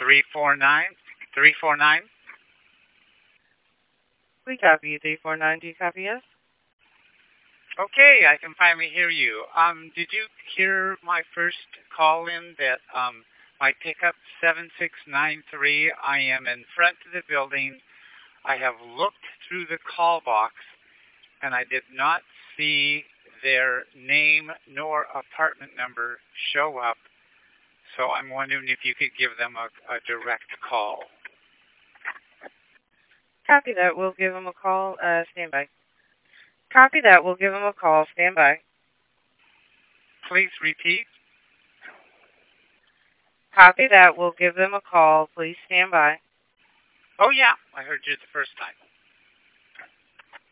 349? 349? We copy you, 349. Do you copy us? Okay, I can finally hear you. Did you hear my first call in that my pickup 7693? I am in front of the building. I have looked through the call box and I did not see their name nor apartment number show up. So I'm wondering if you could give them a direct call. Copy that. We'll give them a call. Stand by. Copy that. We'll give them a call. Stand by. Please repeat. Copy that. We'll give them a call. Please stand by. Oh, yeah. I heard you the first time.